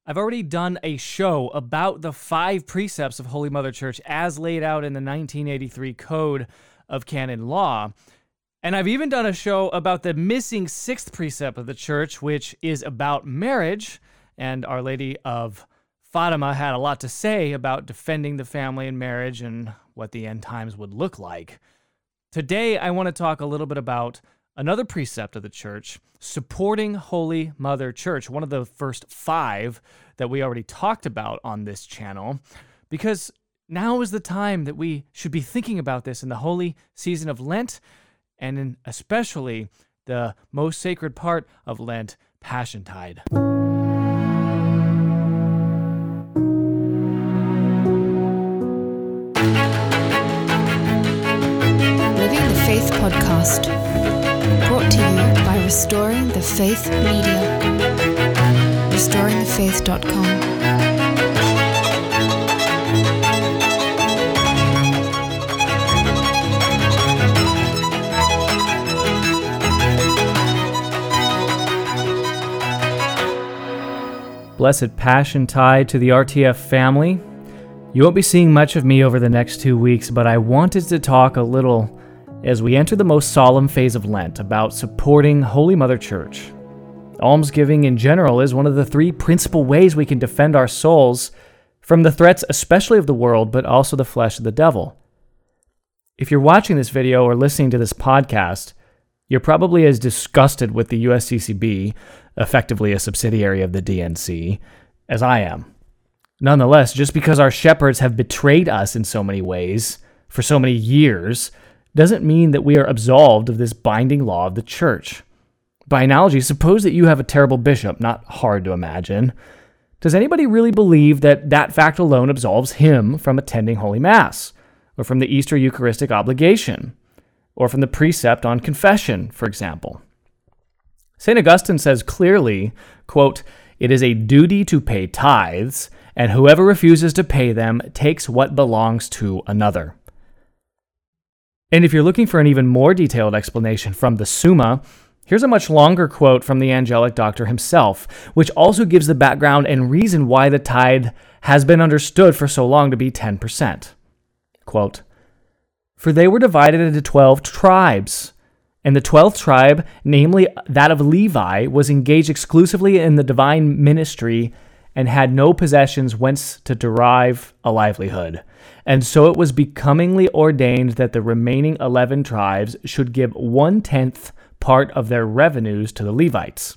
I've already done a show about the 5 precepts of Holy Mother Church as laid out in the 1983 Code of Canon Law. And I've even done a show about the missing 6th precept of the Church, which is about marriage. And Our Lady of Fatima had a lot to say about defending the family and marriage and what the end times would look like. Today, I want to talk a little bit about another precept of the Church, supporting Holy Mother Church, one of the first 5 that we already talked about on this channel, because now is the time that we should be thinking about this in the holy season of Lent, and in especially the most sacred part of Lent, Passiontide. Living the Faith Podcast, brought to you by Restoring the Faith Media. RestoringTheFaith.com. Blessed Passiontide to the RTF family. You won't be seeing much of me over the next 2 weeks, but I wanted to talk a little as we enter the most solemn phase of Lent about supporting Holy Mother Church. Almsgiving in general is one of the 3 principal ways we can defend our souls from the threats especially of the world, but also the flesh of the devil. If you're watching this video or listening to this podcast, you're probably as disgusted with the USCCB, effectively a subsidiary of the DNC, as I am. Nonetheless, just because our shepherds have betrayed us in so many ways for so many years doesn't mean that we are absolved of this binding law of the Church. By analogy, suppose that you have a terrible bishop, not hard to imagine. Does anybody really believe that that fact alone absolves him from attending Holy Mass, or from the Easter Eucharistic obligation, or from the precept on confession, for example? St. Augustine says clearly, quote, "It is a duty to pay tithes, and whoever refuses to pay them takes what belongs to another." And if you're looking for an even more detailed explanation from the Summa, here's a much longer quote from the angelic doctor himself, which also gives the background and reason why the tithe has been understood for so long to be 10%. Quote, "For they were divided into 12 tribes, and the 12th tribe, namely that of Levi, was engaged exclusively in the divine ministry and had no possessions whence to derive a livelihood. And so it was becomingly ordained that the remaining 11 tribes should give 1/10 part of their revenues to the Levites."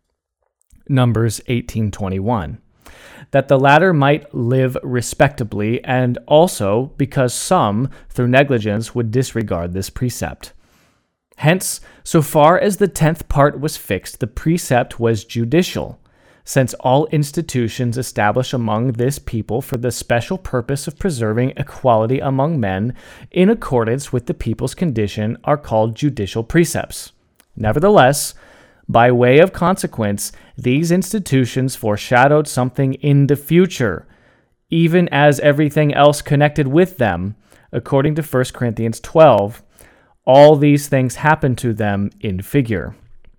Numbers 18:21. That the latter might live respectably, and also because some, through negligence, would disregard this precept. Hence, so far as the 10th part was fixed, the precept was judicial, since all institutions established among this people for the special purpose of preserving equality among men in accordance with the people's condition are called judicial precepts. Nevertheless, by way of consequence, these institutions foreshadowed something in the future, even as everything else connected with them, according to 1 Corinthians 12, all these things happened to them in figure.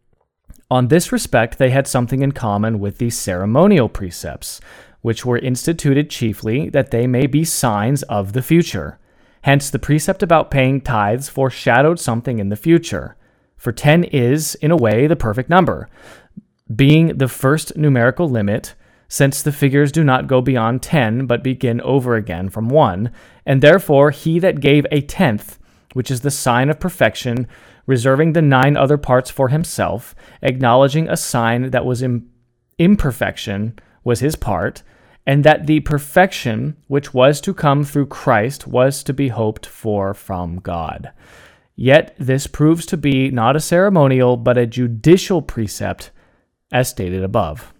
On this respect, they had something in common with the ceremonial precepts, which were instituted chiefly that they may be signs of the future. Hence, the precept about paying tithes foreshadowed something in the future. For 10 is, in a way, the perfect number, being the first numerical limit, since the figures do not go beyond 10, but begin over again from 1, and therefore he that gave a 10th, which is the sign of perfection, reserving the 9 other parts for himself, acknowledging a sign that was imperfection was his part, and that the perfection which was to come through Christ was to be hoped for from God. Yet this proves to be not a ceremonial, but a judicial precept, as stated above.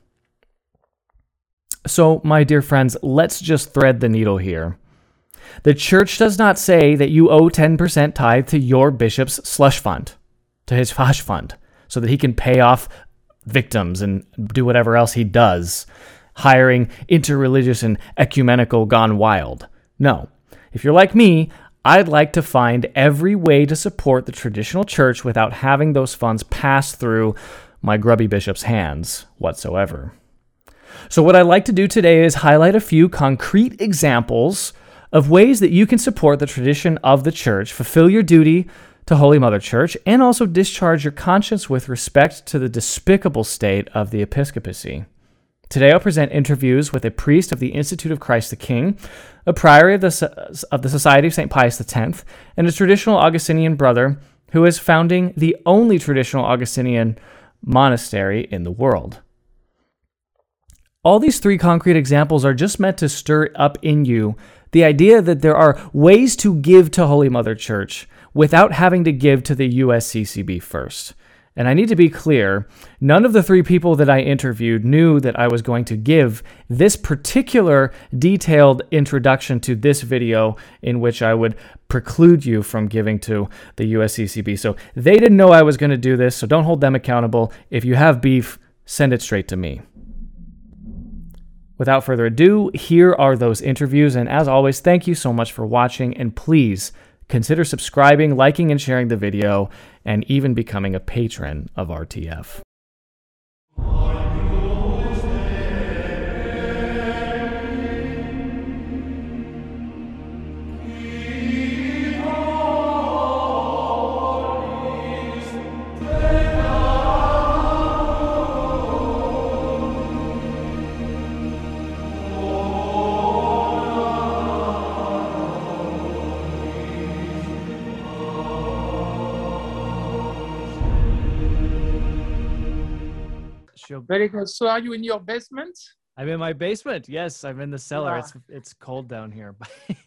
So, my dear friends, let's just thread the needle here. The Church does not say that you owe 10% tithe to your bishop's slush fund, to his fash fund, so that he can pay off victims and do whatever else he does, hiring interreligious and ecumenical gone wild. No. If you're like me, I'd like to find every way to support the traditional church without having those funds pass through my grubby bishop's hands whatsoever. So what I'd like to do today is highlight a few concrete examples of ways that you can support the tradition of the church, fulfill your duty to Holy Mother Church, and also discharge your conscience with respect to the despicable state of the episcopacy. Today I'll present interviews with a priest of the Institute of Christ the King, a prior of the Society of St. Pius X, and a traditional Augustinian brother who is founding the only traditional Augustinian monastery in the world. All these three concrete examples are just meant to stir up in you the idea that there are ways to give to Holy Mother Church without having to give to the USCCB first. And I need to be clear, none of the three people that I interviewed knew that I was going to give this particular detailed introduction to this video in which I would preclude you from giving to the USCCB. So they didn't know I was going to do this, so don't hold them accountable. If you have beef, send it straight to me. Without further ado, here are those interviews, and as always, thank you so much for watching, and please consider subscribing, liking, and sharing the video, and even becoming a patron of RTF. Very good. So are you in your basement? I'm in my basement. Yes, I'm in the cellar. Yeah. It's cold down here.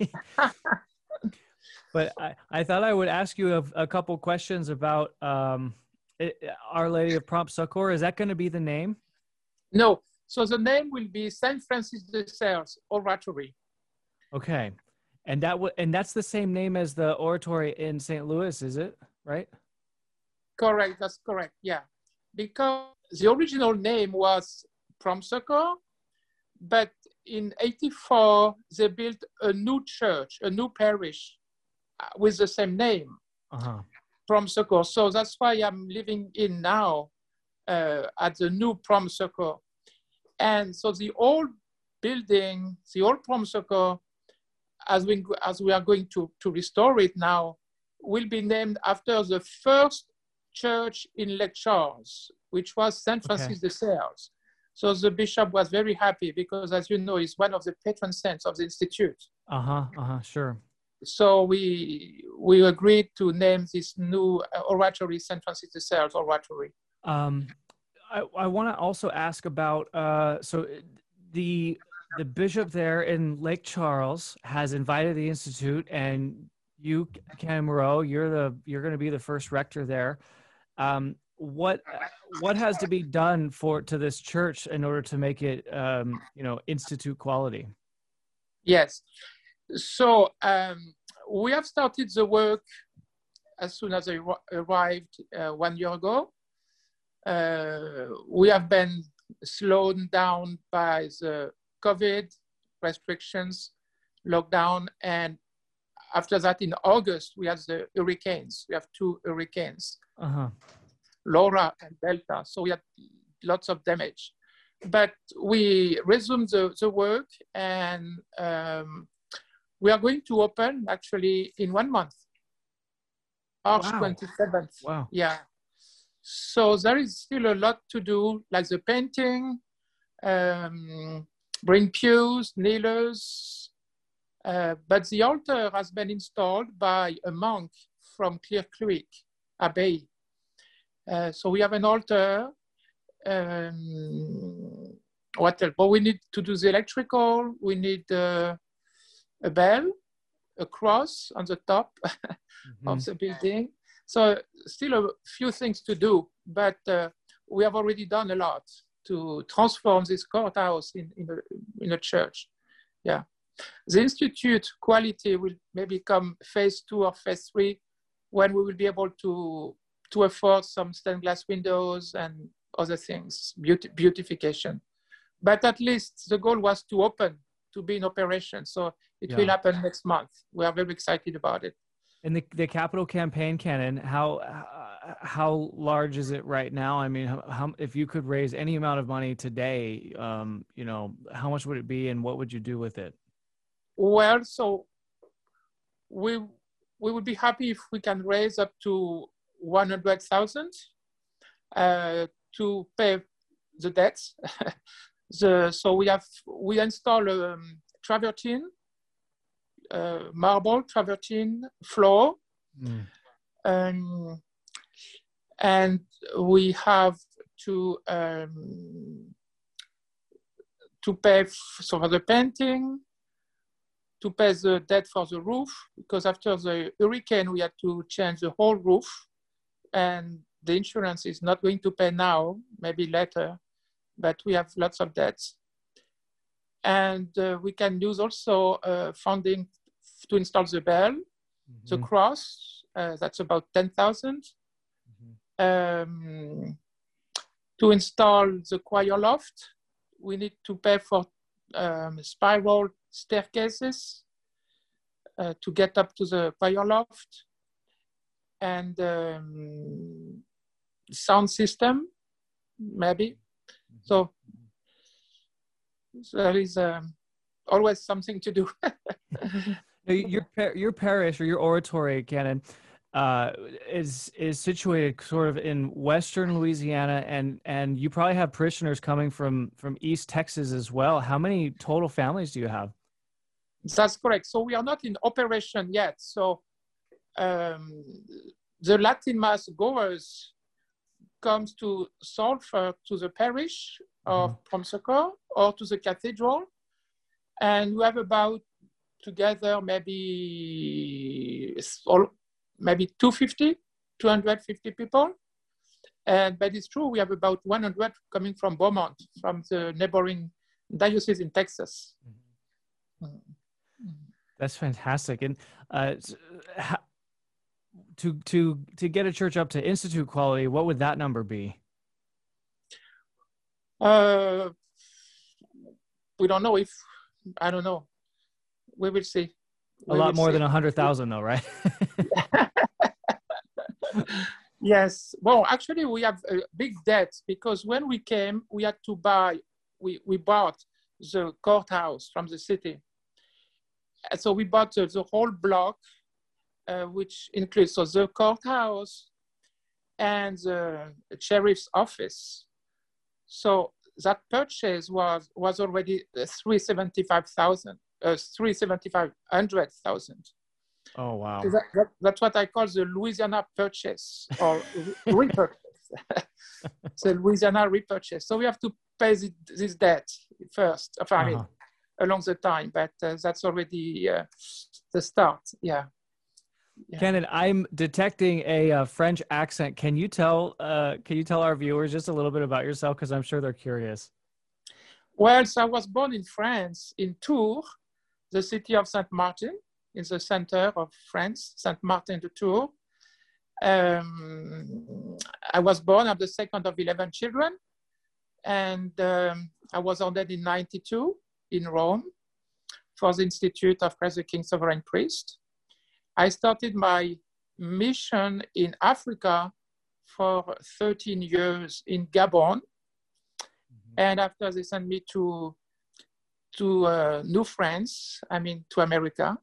But I thought I would ask you a couple questions about Our Lady of Prompt Succor. Is that going to be the name? No. So the name will be St. Francis de Sales Oratory. Okay. And that's the same name as the oratory in St. Louis, is it? Right? Correct. That's correct. Yeah. Because the original name was Prompt Succor, but in 1984, they built a new church, a new parish with the same name, Prompt Succor. So that's why I'm living in now at the new Prompt Succor. And so the old building, the old Prompt Succor, as we are going to restore it now, will be named after the first church in Lake Charles, which was St. Francis de Sales. So the bishop was very happy because, as you know, he's one of the patron saints of the Institute. Sure. So we agreed to name this new oratory St. Francis de Sales Oratory. I want to also ask about, so the bishop there in Lake Charles has invited the Institute, and you, Ken Moreau, you're going to be the first rector there. What has to be done to this church in order to make it, Institute quality? Yes. So we have started the work as soon as I arrived 1 year ago. We have been slowed down by the COVID restrictions, lockdown, and after that in August, we had the hurricanes. We have 2 hurricanes. Laura and Delta, so we had lots of damage. But we resumed the work, and we are going to open actually in 1 month, March 27th. Wow. Yeah. So there is still a lot to do, like the painting, bring pews, kneelers, but the altar has been installed by a monk from Clear Creek Abbey. So we have an altar. What else? But we need to do the electrical. We need a bell, a cross on the top of the building. So still a few things to do, but we have already done a lot to transform this courthouse in a church. Yeah. The Institute quality will maybe come phase 2 or phase 3 when we will be able to afford some stained glass windows and other things, beautification. But at least the goal was to open, to be in operation. So it will happen next month. We are very excited about it. And the capital campaign, Canon, how how large is it right now? I mean, how if you could raise any amount of money today, how much would it be, and what would you do with it? Well, so we would be happy if we can raise up to 100,000 to pay the debts. So we install travertine, marble travertine floor. And we have to pay for the painting, to pay the debt for the roof, because after the hurricane, we had to change the whole roof, and the insurance is not going to pay now, maybe later, but we have lots of debts. And we can use also funding to install the bell, the cross, that's about 10,000. To install the choir loft, we need to pay for spiral staircases to get up to the choir loft, and sound system, maybe. So there is always something to do. Your parish or your oratory, Canon, is situated sort of in Western Louisiana, and you probably have parishioners coming from East Texas as well. How many total families do you have? That's correct. So we are not in operation yet. So the Latin Mass goers comes to Sulphur, to the parish of Promsacor, or to the cathedral, and we have about together maybe 250 people. But it's true, we have about 100 coming from Beaumont, from the neighboring diocese in Texas. That's fantastic. And to get a church up to institute quality, what would that number be? We don't know. I don't know. We will see. A lot more than 100,000 though, right? Yes. Well, actually, we have a big debt because when we came, we had to buy, we bought the courthouse from the city. And so we bought the whole block, which includes the courthouse and the sheriff's office. So that purchase was already 375,000. Oh, wow. So that's what I call the Louisiana purchase or repurchase. The Louisiana repurchase. So we have to pay this debt first, along the time, but that's already the start. Yeah. Canon, I'm detecting a French accent. Can you tell our viewers just a little bit about yourself? Because I'm sure they're curious. Well, so I was born in France, in Tours, the city of Saint Martin, in the center of France, Saint Martin de Tours. I was born, I'm the second of 11 children, and I was ordained in 92 in Rome for the Institute of Christ the King Sovereign Priest. I started my mission in Africa for 13 years in Gabon. And after they sent me to New France, to America.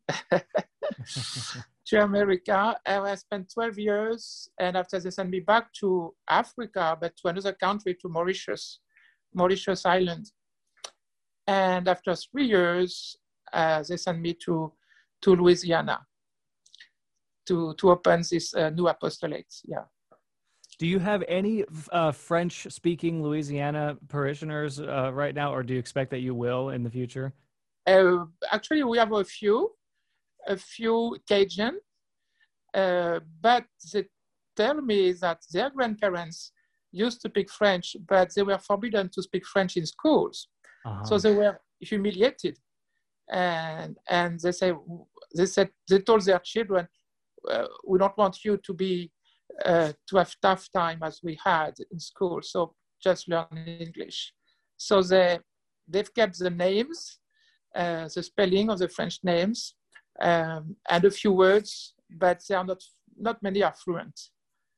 To America, I spent 12 years. And after they sent me back to Africa, but to another country, to Mauritius Island. And after 3 years, they sent me to Louisiana to open this new apostolate. Yeah. Do you have any French-speaking Louisiana parishioners right now, or do you expect that you will in the future? Actually, we have a few Cajun, but they tell me that their grandparents used to speak French, but they were forbidden to speak French in schools. So they were humiliated, and they told their children, we don't want you to have tough time as we had in school, so just learn English. So they've kept the names, the spelling of the French names, and a few words, but they are not many are fluent.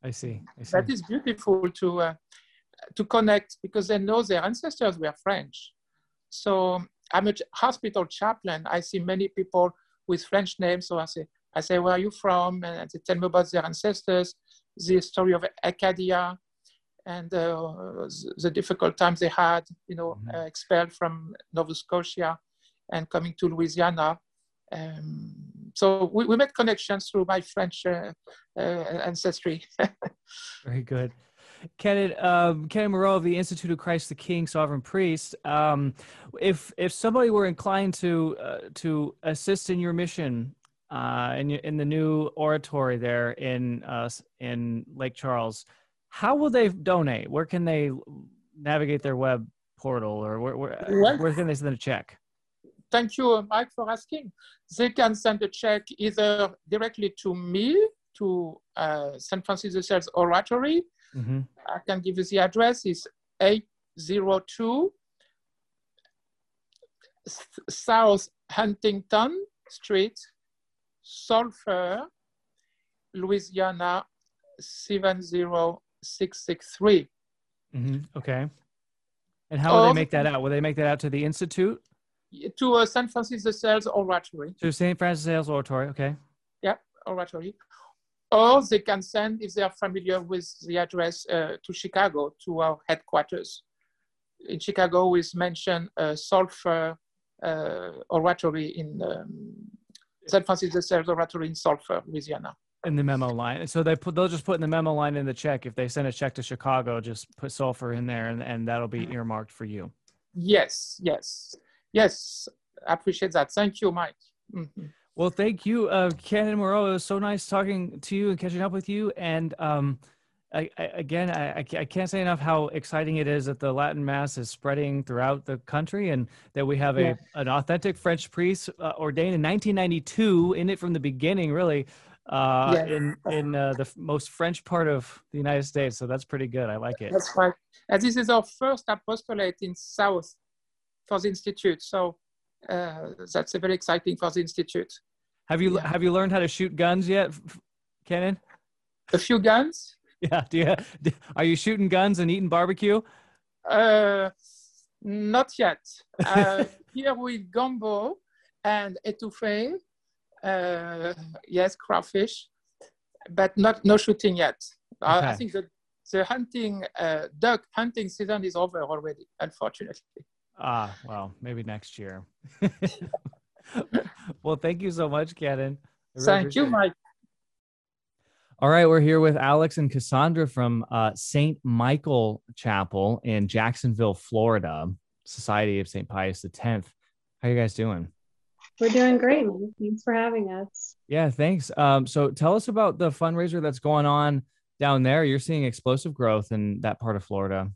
I see. That is beautiful to connect, because they know their ancestors were French. So I'm a hospital chaplain. I see many people with French names. So I say, where are you from? And they tell me about their ancestors, the story of Acadia, and the difficult times they had, expelled from Nova Scotia and coming to Louisiana. So we made connections through my French ancestry. Very good. Kenan Moreau of the Institute of Christ the King, Sovereign Priest. If somebody were inclined to assist in your mission in the new oratory there in Lake Charles, how will they donate? Where can they navigate their web portal, or where can they send a check? Thank you, Mike, for asking. They can send a check either directly to me, to St. Francis de Sales Oratory. Mm-hmm. I can give you the address. It's 802 South Huntington Street, Sulphur, Louisiana 70663. Mm-hmm. Okay. And how will they make that out? Will they make that out to the Institute? To St. Francis de Sales Oratory. To St. Francis de Sales Oratory, okay. Yeah, Oratory. Or they can send, if they are familiar with the address, to Chicago, to our headquarters. In Chicago, we mentioned Sulphur Oratory in St. Francis de Sales Oratory in Sulphur, Louisiana. In the memo line. So they'll just put in the memo line in the check. If they send a check to Chicago, just put Sulphur in there, and that'll be earmarked for you. Yes. I appreciate that. Thank you, Mike. Mm-hmm. Well, thank you, Kenan Moreau. It was so nice talking to you and catching up with you. And I can't say enough how exciting it is that the Latin Mass is spreading throughout the country, and that we have an authentic French priest ordained in 1992, in it from the beginning, really, in the most French part of the United States. So that's pretty good. I like it. That's right. And this is our first apostolate in South for the Institute. So that's very exciting for the Institute. Have you learned how to shoot guns yet, Kenan? A few guns? Yeah. Are you shooting guns and eating barbecue? Not yet. Here with gumbo and etouffee. Yes, crawfish, but no shooting yet. Okay. I think that the duck hunting season is over already, unfortunately. Well, maybe next year. Well, thank you so much, Kenan. Thank you, Mike. All right, we're here with Alex and Cassandra from St. Michael Chapel in Jacksonville, Florida, Society of St. Pius X. How are you guys doing? We're doing great, man. Thanks for having us. Yeah, thanks. So tell us about the fundraiser that's going on down there. You're seeing explosive growth in that part of Florida.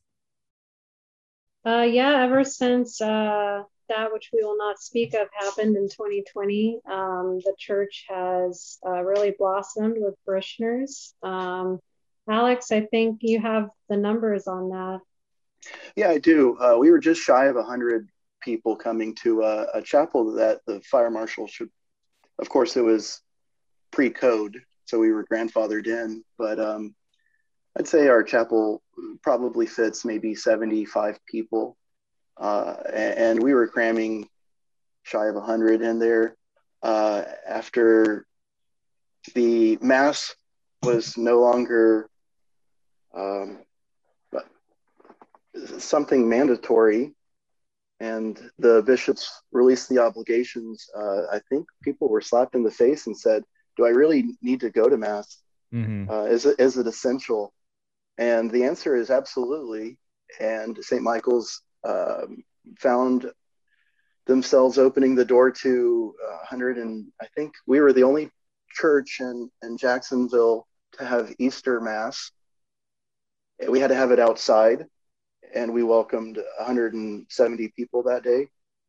Ever since that which we will not speak of happened in 2020, the church has really blossomed with parishioners. Alex, I think you have the numbers on that. Yeah, I do. We were just shy of 100 people coming to a chapel that the fire marshal should, of course, it was pre-code, so we were grandfathered in, but I'd say our chapel probably fits maybe 75 people. And we were cramming shy of 100 in there. After the Mass was no longer something mandatory, and the bishops released the obligations, I think people were slapped in the face and said, do I really need to go to Mass? Mm-hmm. Is it essential? And the answer is absolutely. And St. Michael's found themselves opening the door to 100, and I think we were the only church in Jacksonville to have Easter Mass. We had to have it outside, and we welcomed 170 people that day.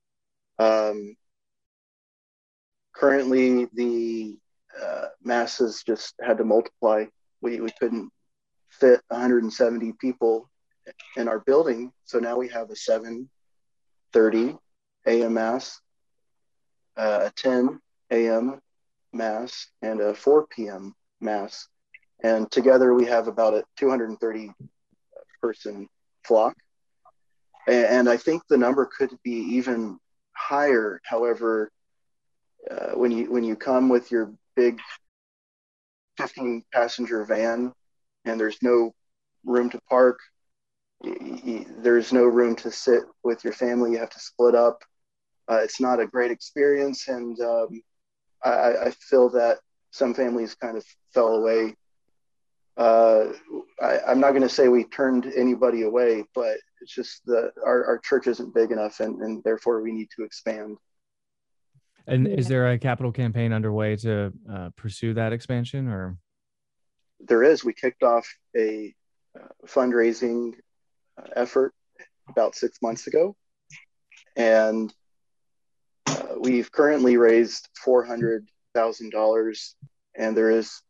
Currently, the Masses just had to multiply. We couldn't fit 170 people in our building, so now we have a 7:30 a.m. Mass, a 10 a.m. Mass, and a 4 p.m. Mass. And together we have about a 230 person flock. And I think the number could be even higher. However, when you come with your big 15 passenger van and there's no room to park, there's no room to sit with your family, you have to split up. It's not a great experience. And I feel that some families kind of fell away. I'm not going to say we turned anybody away, but it's just our church isn't big enough, and therefore we need to expand. And is there a capital campaign underway to pursue that expansion, or? There is. We kicked off a fundraising effort about 6 months ago, and we've currently raised $400,000, and there is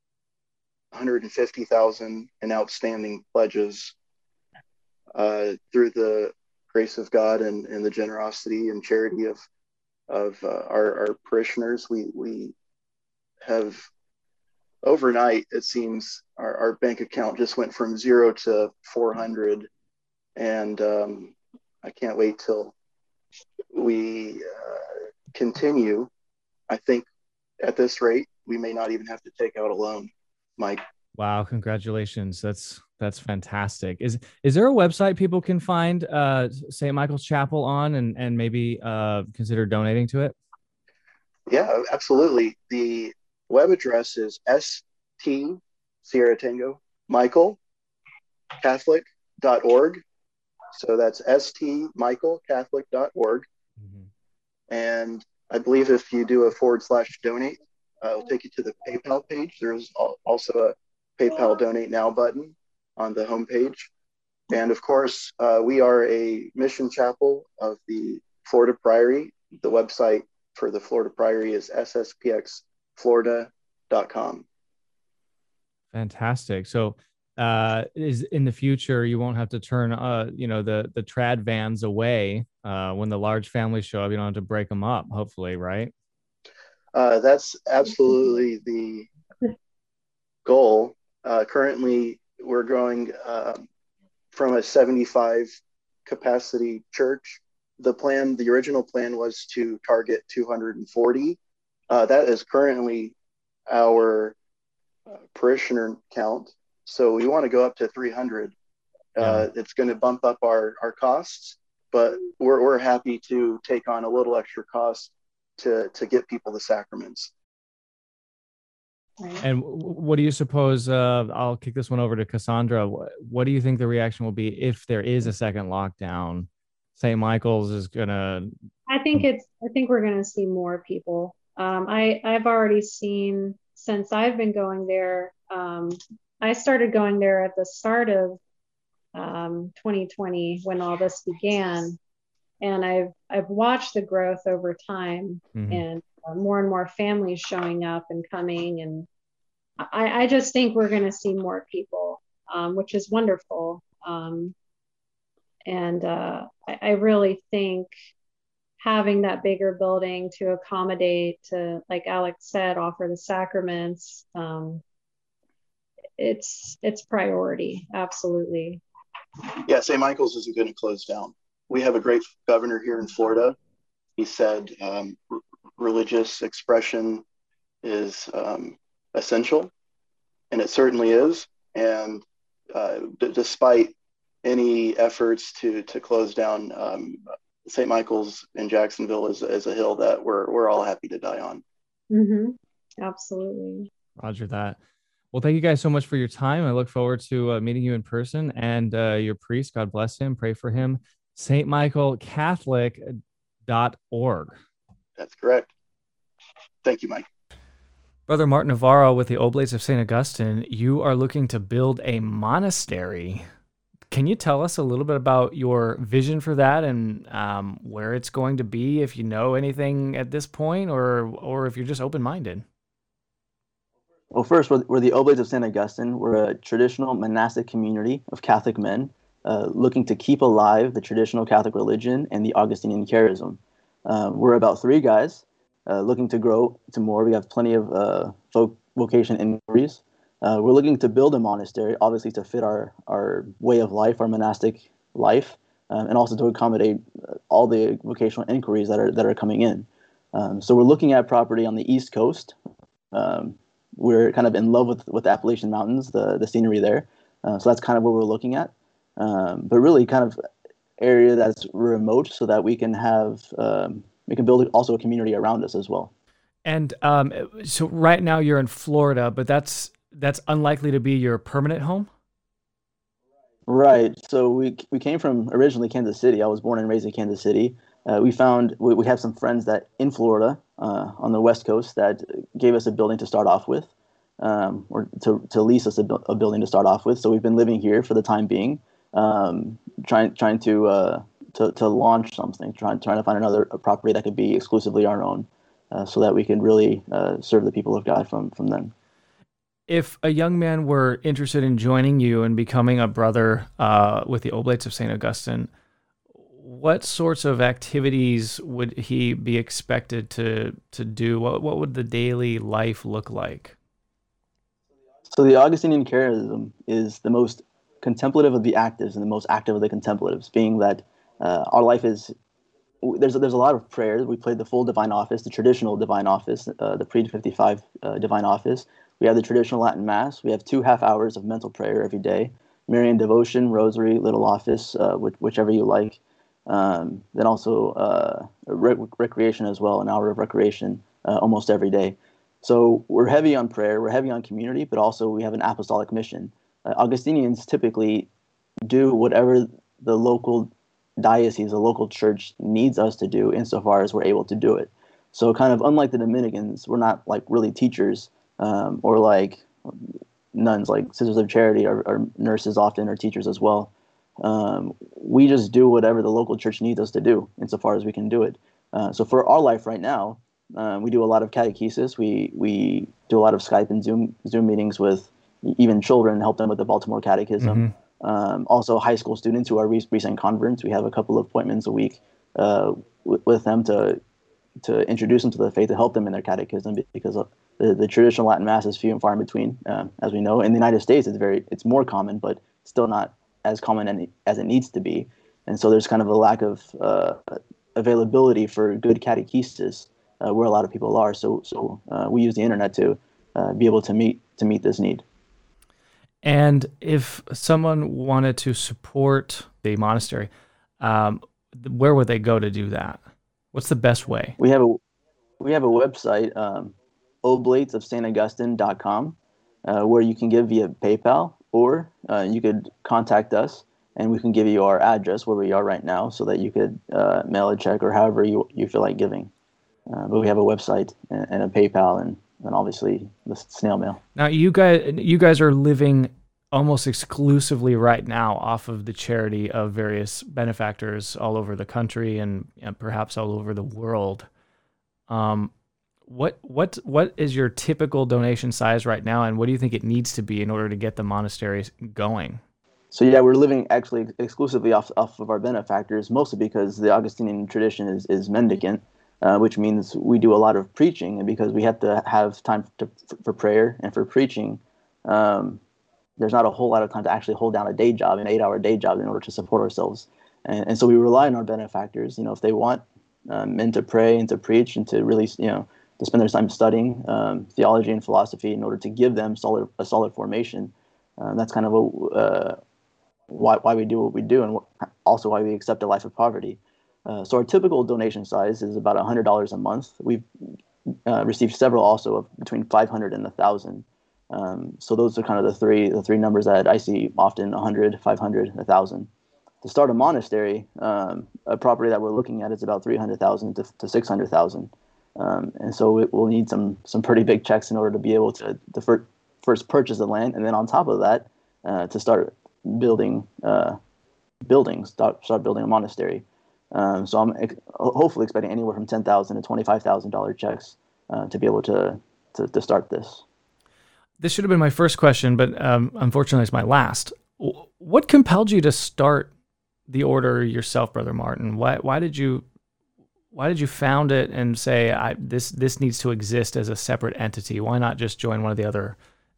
$150,000 in outstanding pledges. Through the grace of God and the generosity and charity of our parishioners, we have overnight, it seems, our bank account just went from 0 to 400, and I can't wait till we continue. I think at this rate, we may not even have to take out a loan, Mike. Wow, congratulations. That's fantastic. Is there a website people can find St. Michael's Chapel on and maybe consider donating to it? Yeah, absolutely. The web address is St. Sierra Tango Michael Catholic.org. So that's stmichaelcatholic.org. Mm-hmm. And I believe if you do a /donate, it'll take you to the PayPal page. There's also a PayPal Donate Now button on the homepage. And of course, we are a mission chapel of the Florida Priory. The website for the Florida Priory is sspxflorida.com. Fantastic. So is in the future, you won't have to turn, the trad vans away when the large families show up. You don't have to break them up, hopefully, right? That's absolutely the goal. Currently, we're growing from a 75 capacity church. The original plan was to target 240. That is currently our parishioner count. So we want to go up to 300. It's going to bump up our costs, but we're happy to take on a little extra cost to get people the sacraments. And what do you suppose, I'll kick this one over to Cassandra. What do you think the reaction will be if there is a second lockdown? St. Michael's is gonna. I think we're gonna see more people. I've already seen, since I've been going there. I started going there at the start of 2020 when all this began, and I've watched the growth over time, mm-hmm. and more and more families showing up and coming, and I just think we're going to see more people, which is wonderful. And I really think having that bigger building to accommodate, to, like Alex said, offer the sacraments, it's priority, absolutely. Yeah, St. Michael's isn't going to close down. We have a great governor here in Florida. He said religious expression is essential, and it certainly is. And despite any efforts to close down, St. Michael's in Jacksonville is a hill that we're all happy to die on. Mm-hmm. Absolutely. Roger that. Well, thank you guys so much for your time. I look forward to meeting you in person, and your priest, God bless him, pray for him. stmichaelcatholic.org. That's correct. Thank you, Mike. Brother Martin Navarro with the Oblates of St. Augustine, you are looking to build a monastery. Can you tell us a little bit about your vision for that and where it's going to be, if you know anything at this point, or if you're just open-minded? Well, first, we're the Oblates of St. Augustine. We're a traditional monastic community of Catholic men looking to keep alive the traditional Catholic religion and the Augustinian charism. We're about 3 guys looking to grow to more. We have plenty of vocation inquiries. We're looking to build a monastery, obviously to fit our way of life, our monastic life, and also to accommodate all the vocational inquiries that are coming in. So we're looking at property on the East Coast. We're kind of in love with the Appalachian Mountains, the scenery there. So that's kind of what we're looking at. But really kind of area that's remote so that we can build also a community around us as well. And so right now you're in Florida, but that's unlikely to be your permanent home? Right. So we came from originally Kansas City. I was born and raised in Kansas City. We have some friends that in Florida on the West Coast that gave us a building to start off with, or to lease us a building to start off with. So we've been living here for the time being, trying to launch something, trying to find another property that could be exclusively our own, so that we can really serve the people of God from them. If a young man were interested in joining you and becoming a brother with the Oblates of St. Augustine, what sorts of activities would he be expected to do? What would the daily life look like? So the Augustinian charism is the most contemplative of the actives and the most active of the contemplatives, being that our life is, there's a lot of prayers. We played the full divine office, the traditional divine office, the pre-55 divine office. We have the traditional Latin Mass. We have 2.5 hours of mental prayer every day, Marian devotion, rosary, little office, whichever you like. Then also recreation as well, an hour of recreation almost every day. So we're heavy on prayer, we're heavy on community, but also we have an apostolic mission. Augustinians typically do whatever the local diocese, the local church needs us to do insofar as we're able to do it. So kind of unlike the Dominicans, we're not like really teachers, or like nuns, like Sisters of Charity or nurses often, or teachers as well. We just do whatever the local church needs us to do insofar as we can do it. So for our life right now, we do a lot of catechesis. We do a lot of Skype and Zoom meetings with even children, help them with the Baltimore Catechism. Mm-hmm. Also high school students who are recent converts. We have a couple of appointments a week with them to introduce them to the faith, to help them in their catechism, because the traditional Latin Mass is few and far in between, as we know. In the United States, it's more common, but still not as common as it needs to be. And so there's kind of a lack of availability for good catechesis where a lot of people are. So we use the internet to be able to meet this need. And if someone wanted to support the monastery, where would they go to do that? What's the best way? We have a website, oblatesofstaugustine.com, where you can give via PayPal, or you could contact us and we can give you our address where we are right now, so that you could mail a check or however you feel like giving. But we have a website and a PayPal and obviously the snail mail. Now you guys are living almost exclusively right now off of the charity of various benefactors all over the country and perhaps all over the world. What is your typical donation size right now, and what do you think it needs to be in order to get the monastery going? So yeah, we're living actually exclusively off of our benefactors, mostly because the Augustinian tradition is mendicant, which means we do a lot of preaching, and because we have to have time for prayer and for preaching, there's not a whole lot of time to actually hold down a day job, an 8-hour day job, in order to support ourselves. And so we rely on our benefactors. If they want men to pray and to preach and to really, to spend their time studying theology and philosophy in order to give them a solid formation. That's kind of why we do what we do, and also why we accept a life of poverty. So our typical donation size is about $100 a month. We've received several also of between $500 and $1,000. So those are kind of the three numbers that I see often: 100, 500, 1,000. To start a monastery, a property that we're looking at is about 300,000 to 600,000. And so we'll need some pretty big checks in order to be able to first purchase the land, and then on top of that, to start building buildings, start building a monastery. So I'm hopefully expecting anywhere from $10,000 to $25,000 checks to be able to start this. This should have been my first question, but unfortunately it's my last. What compelled you to start the order yourself, Brother Martin? Why did you found it and say this needs to exist as a separate entity? Why not just join one of the other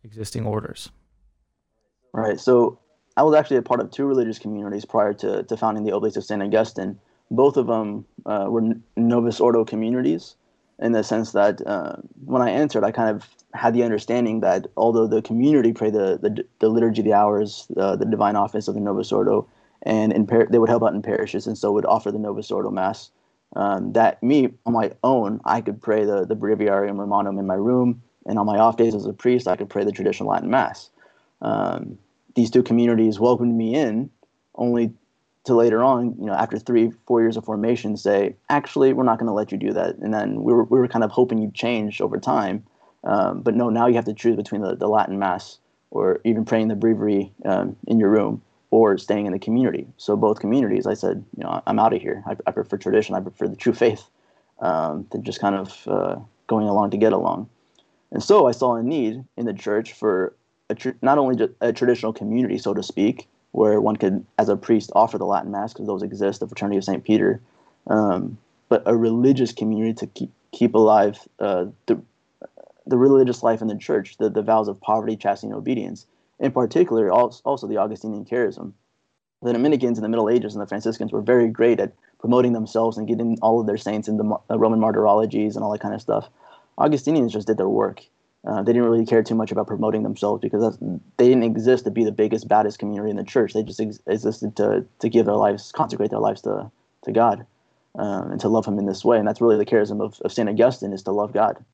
existing orders? Right. So I was actually a part of two religious communities prior to founding the Oblates of St. Augustine. Both of them were Novus Ordo communities, in the sense that when I entered, I kind of had the understanding that although the community prayed the Liturgy of the Hours, the Divine Office of the Novus Ordo, and they would help out in parishes, and so would offer the Novus Ordo Mass, that me, on my own, I could pray the Breviarium Romanum in my room, and on my off days as a priest, I could pray the traditional Latin Mass. These two communities welcomed me in, only to later on, after 3-4 years of formation, say, actually, we're not going to let you do that. And then we were kind of hoping you'd change over time. But no, now you have to choose between the Latin Mass or even praying the breviary in your room or staying in the community. So both communities, I said, I'm out of here. I prefer tradition. I prefer the true faith than just kind of going along to get along. And so I saw a need in the church for not only just a traditional community, so to speak, where one could, as a priest, offer the Latin Mass, because those exist, the Fraternity of St. Peter, but a religious community to keep alive the religious life in the church, the vows of poverty, chastity, and obedience. In particular, also the Augustinian charism. The Dominicans in the Middle Ages and the Franciscans were very great at promoting themselves and getting all of their saints in the Roman martyrologies and all that kind of stuff. Augustinians just did their work. They didn't really care too much about promoting themselves, because they didn't exist to be the biggest, baddest community in the church. They just existed to give their lives, consecrate their lives to God, and to love Him in this way. And that's really the charism of St. Augustine, is to love God.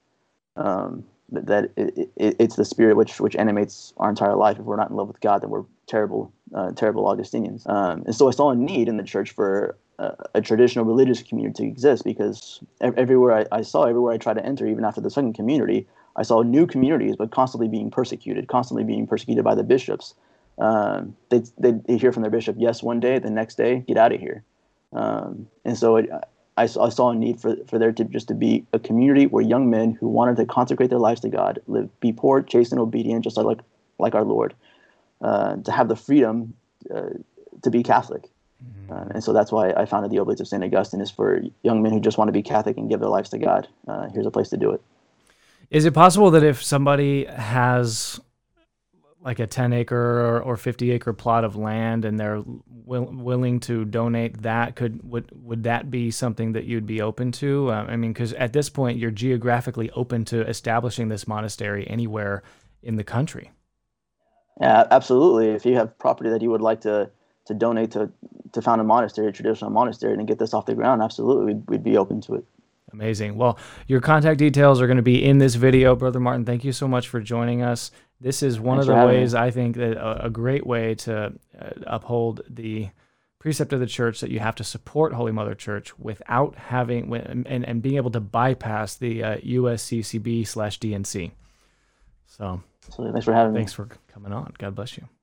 It's the spirit which animates our entire life. If we're not in love with God, then we're terrible Augustinians. And so I saw a need in the church for a traditional religious community to exist, because everywhere I tried to enter, even after the second community, I saw new communities, but constantly being persecuted by the bishops. They hear from their bishop, yes, one day, the next day, get out of here. And so I saw a need for there to just to be a community where young men who wanted to consecrate their lives to God, be poor, chaste, and obedient, just like our Lord, to have the freedom to be Catholic. And so that's why I founded the Oblates of St. Augustine, is for young men who just want to be Catholic and give their lives to God. Here's a place to do it. Is it possible that if somebody has like a 10-acre or 50-acre plot of land and they're willing to donate that, would that be something that you'd be open to? I mean, because at this point, you're geographically open to establishing this monastery anywhere in the country. Yeah, absolutely. If you have property that you would like to donate to found a monastery, a traditional monastery, and get this off the ground, absolutely, we'd be open to it. Amazing. Well, your contact details are going to be in this video. Brother Martin, thank you so much for joining us. This is one of the ways, I think, that a great way to uphold the precept of the church that you have to support Holy Mother Church without having and being able to bypass the USCCB/DNC. So, thanks for having me. Thanks for coming on. God bless you.